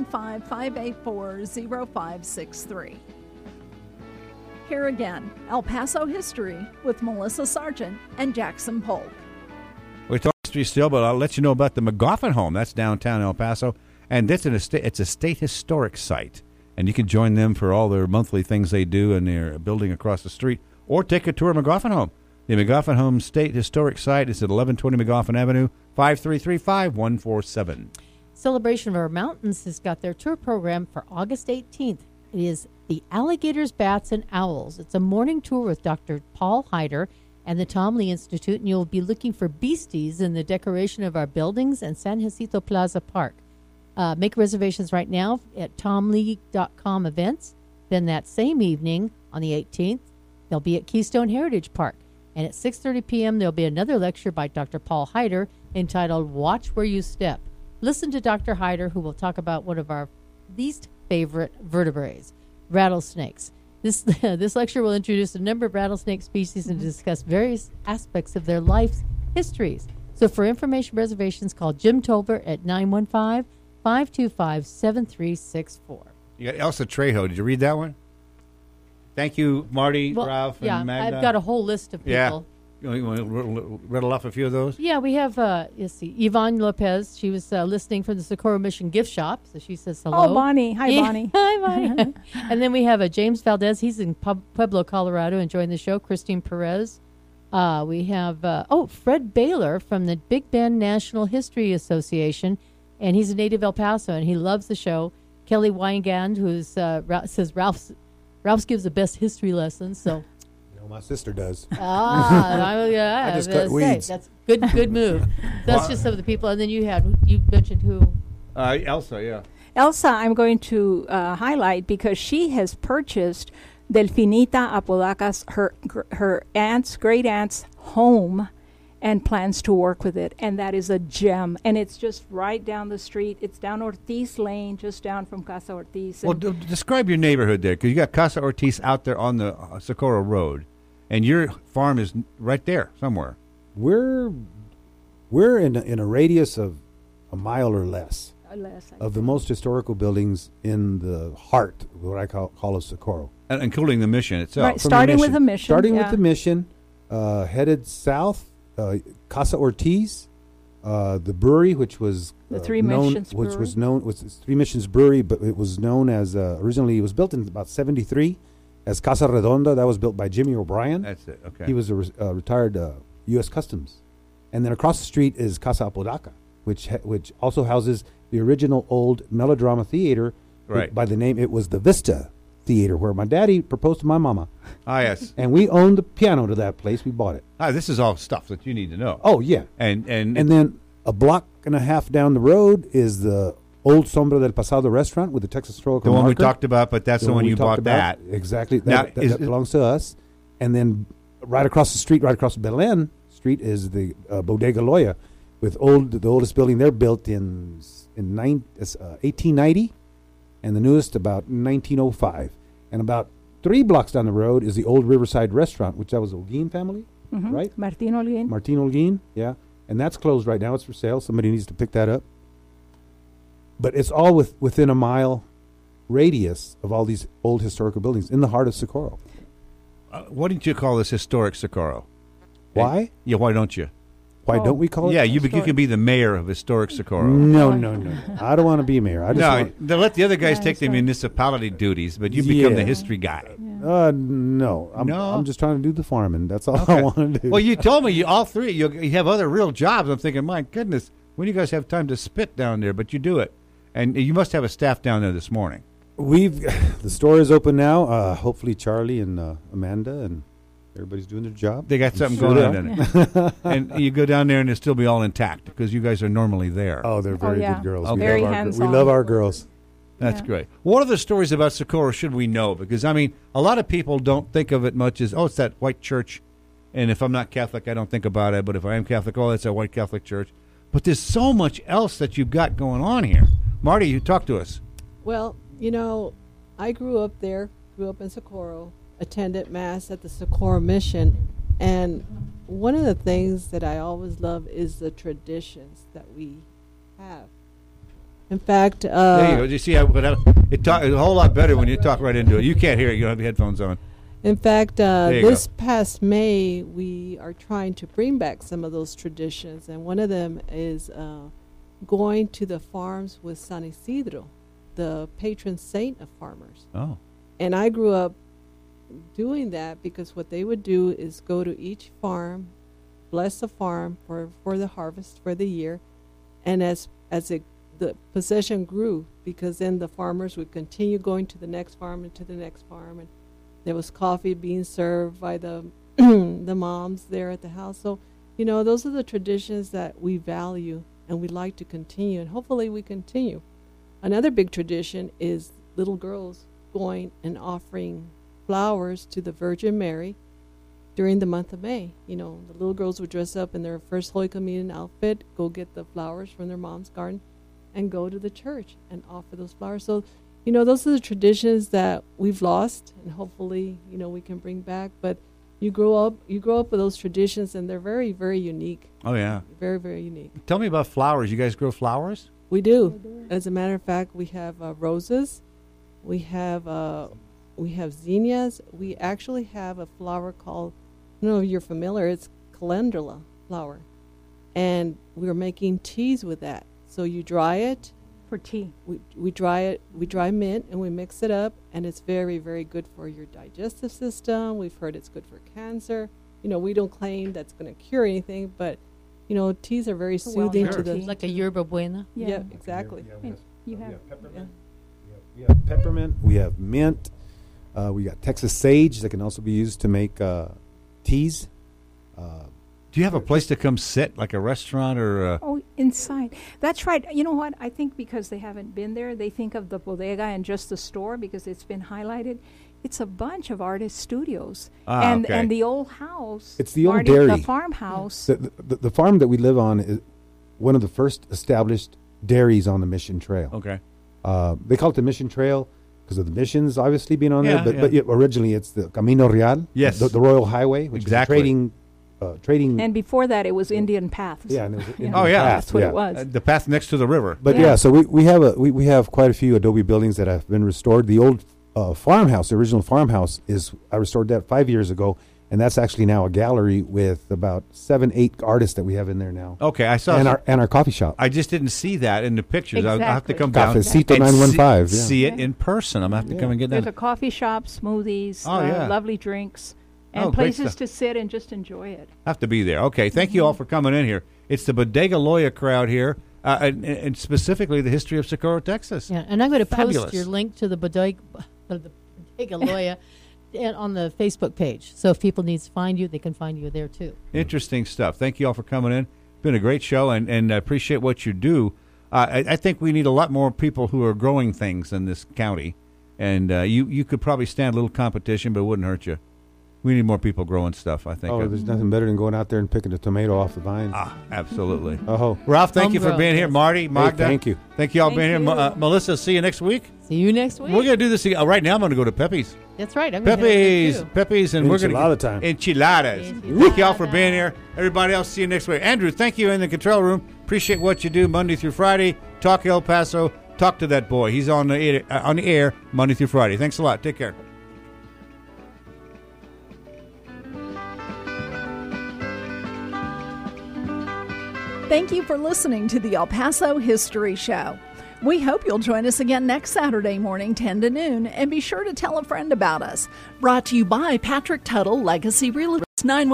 915-584-0563. Here again, El Paso History with Melissa Sargent and Jackson Polk. We talk history still, but I'll let you know about the McGoffin Home. That's downtown El Paso, and it's a state historic site. And you can join them for all their monthly things they do in their building across the street, or take a tour of McGoffin Home. The McGoffin Home State Historic Site is at 1120 McGoffin Avenue, 5335147. Celebration of Our Mountains has got their tour program for August 18th. It is The Alligators, Bats, and Owls. It's a morning tour with Dr. Paul Hyder and the Tom Lee Institute, and you'll be looking for beasties in the decoration of our buildings and San Jacinto Plaza Park. Make reservations right now at tomleague.com events. Then that same evening on the 18th, they'll be at Keystone Heritage Park. And at 6:30 p.m., there'll be another lecture by Dr. Paul Hyder entitled Watch Where You Step. Listen to Dr. Hyder, who will talk about one of our least favorite vertebrates, rattlesnakes. This lecture will introduce a number of rattlesnake species and discuss various aspects of their life histories. So for information reservations, call Jim Tolbert at 915-525-7364. You got Elsa Trejo. Did you read that one? Thank you, Marty, Ralph, and Magda. I've got a whole list of people. Yeah. You want to rattle off a few of those? Yeah, we have, let's see, Yvonne Lopez. She was listening from the Socorro Mission gift shop, so she says hello. Oh, Bonnie. Hi, Bonnie. Hi, Bonnie. And then we have James Valdez. He's in Pueblo, Colorado, enjoying the show. Christine Perez. We have, Fred Baylor from the Big Bend National History Association, and he's a native El Paso, and he loves the show. Kelly Weingand, who says Ralph gives the best history lessons, so... My sister does. I just cut weeds. That's good move. That's just some of the people. And then you mentioned who? Elsa, yeah. Elsa, I'm going to highlight because she has purchased Delfinita Apodaca's, her great aunt's home, and plans to work with it. And that is a gem. And it's just right down the street. It's down Ortiz Lane, just down from Casa Ortiz. Well, describe your neighborhood there, because you got Casa Ortiz out there on the Socorro Road. And your farm is right there somewhere. We're in a radius of a mile or less of the most historical buildings in the heart, what I call a Socorro, and including the mission itself. Right, starting with the mission. With the mission, headed south, Casa Ortiz, the brewery, which was the Three Missions Brewery, which was known was Three Missions Brewery, but it was known as originally it was built in about 1973. As Casa Redonda, that was built by Jimmy O'Brien. That's it, okay. He was a retired U.S. Customs. And then across the street is Casa Apodaca, which also houses the original old melodrama theater. Right. By the name, it was the Vista Theater, where my daddy proposed to my mama. Ah, yes. And we owned the piano to that place. We bought it. This is all stuff that you need to know. Oh, yeah. And then a block and a half down the road is the old Sombra del Pasado restaurant with the Texas historical marker. The one we talked about, but that's the one you bought that. Exactly. That belongs to us. And then right across the street, right across Belen Street, is the Bodega Loya, with the oldest building there, built in 1890, and the newest about 1905. And about 3 blocks down the road is the old Riverside restaurant, which that was the Holguin family, right? Martin Holguin. Martin Holguin, yeah. And that's closed right now. It's for sale. Somebody needs to pick that up. But it's all within a mile radius of all these old historical buildings in the heart of Socorro. Why don't you call this historic Socorro? Why? Yeah, why don't you? Why don't we call it? Yeah, you can be the mayor of historic Socorro. No. I don't want to be mayor. They'll let the other guys take the municipality duties, but you become the history guy. No. I'm just trying to do the farming. That's all I want to do. Well, you told me all three you have other real jobs. I'm thinking, my goodness, when do you guys have time to spit down there? But you do it. And you must have a staff down there this morning. The store is open now. Hopefully Charlie and Amanda and everybody's doing their job. They got something going on in it. And you go down there and it'll still be all intact because you guys are normally there. Oh, they're very good girls. Okay. Very hands-on. We love our girls. That's great. What other stories about Socorro should we know? Because, I mean, a lot of people don't think of it much as, it's that white church. And if I'm not Catholic, I don't think about it. But if I am Catholic, it's a white Catholic church. But there's so much else that you've got going on here. Marty, you talk to us. Well, I grew up there, grew up in Socorro, attended Mass at the Socorro Mission, and one of the things that I always love is the traditions that we have. In fact... there you go. You see, it's a whole lot better when you talk right into it. You can't hear it. You don't have your headphones on. In fact, this past May, we are trying to bring back some of those traditions, and one of them is going to the farms with San Isidro, the patron saint of farmers. Oh. And I grew up doing that because what they would do is go to each farm, bless the farm for the harvest for the year, and as the possession grew, because then the farmers would continue going to the next farm and to the next farm, and there was coffee being served by the the moms there at the house. So, those are the traditions that we value and we like to continue, and hopefully we continue. Another big tradition is little girls going and offering flowers to the Virgin Mary during the month of May. You know, the little girls would dress up in their first Holy Communion outfit, go get the flowers from their mom's garden, and go to the church and offer those flowers. So, you know, those are the traditions that we've lost, and hopefully, you know, we can bring back. But you grow up with those traditions, and they're very, very unique. Oh, yeah. Very, very unique. Tell me about flowers. You guys grow flowers? We do. As a matter of fact, we have roses. We have zinnias. We actually have a flower called, I don't know if you're familiar, it's calendula flower. And we're making teas with that. So you dry it. For tea. We dry it. We dry mint and we mix it up, and it's very, very good for your digestive system. We've heard it's good for cancer. You know, we don't claim that's going to cure anything, but you know, teas are very soothing to the like a yerba buena. Yeah, exactly. You have peppermint. We have peppermint. We have mint. We got Texas sage that can also be used to make teas. Do you have a place to come sit, like a restaurant or? Oh, inside. That's right. You know what? I think because they haven't been there, they think of the bodega and just the store because it's been highlighted. It's a bunch of artist studios, and the old house. It's the old dairy, the farmhouse. The farm that we live on is one of the first established dairies on the Mission Trail. Okay. They call it the Mission Trail because of the missions obviously being on there, but originally it's the Camino Real, yes, the Royal Highway, which is a trading. And before that, it was Indian Paths. Yeah, and it was Indian Paths, that's what it was. The path next to the river. But so we have quite a few adobe buildings that have been restored. The old farmhouse, the original farmhouse, I restored that 5 years ago, and that's actually now a gallery with about 7-8 artists that we have in there now. Okay, I saw and our coffee shop. I just didn't see that in the pictures. Exactly. I'll have to come down. Cafecito 915. See it in person. I'm gonna have to come and get that. There's a coffee shop, smoothies, lovely drinks. And places to sit and just enjoy it. Have to be there. Okay, thank you all for coming in here. It's the Bodega Loya crowd here, and specifically the history of Socorro, Texas. Yeah, and I'm going to post your link to the Bodega Loya on the Facebook page. So if people need to find you, they can find you there too. Interesting stuff. Thank you all for coming in. It's been a great show, and I appreciate what you do. I think we need a lot more people who are growing things in this county, and you could probably stand a little competition, but it wouldn't hurt you. We need more people growing stuff, I think. Oh, there's nothing better than going out there and picking a tomato off the vine. Absolutely. Ralph, thank you for being here. Marty, Magda. Thank you. Thank you all for being here. Melissa, see you next week. See you next week. We're going to do this right now. I'm going to go to Pepe's. That's right. Pepe's, and we're going to Enchilada time. Enchiladas. Thank you all for being here. Everybody else, see you next week. Andrew, thank you in the control room. Appreciate what you do Monday through Friday. Talk El Paso. Talk to that boy. He's on the air Monday through Friday. Thanks a lot. Take care. Thank you for listening to the El Paso History Show. We hope you'll join us again next Saturday morning, 10 to noon, and be sure to tell a friend about us. Brought to you by Patrick Tuttle Legacy Real Estate,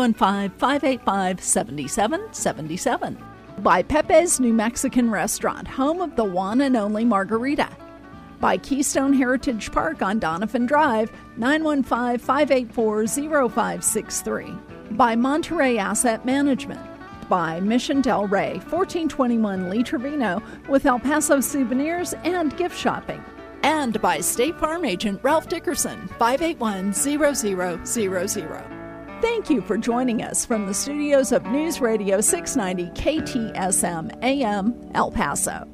915-585-7777. By Pepe's New Mexican Restaurant, home of the one and only margarita. By Keystone Heritage Park on Donovan Drive, 915-584-0563. By Monterey Asset Management. By Mission Del Rey, 1421 Lee Trevino, with El Paso souvenirs and gift shopping. And by State Farm Agent Ralph Dickerson, 581-0000. Thank you for joining us from the studios of News Radio 690 KTSM AM El Paso.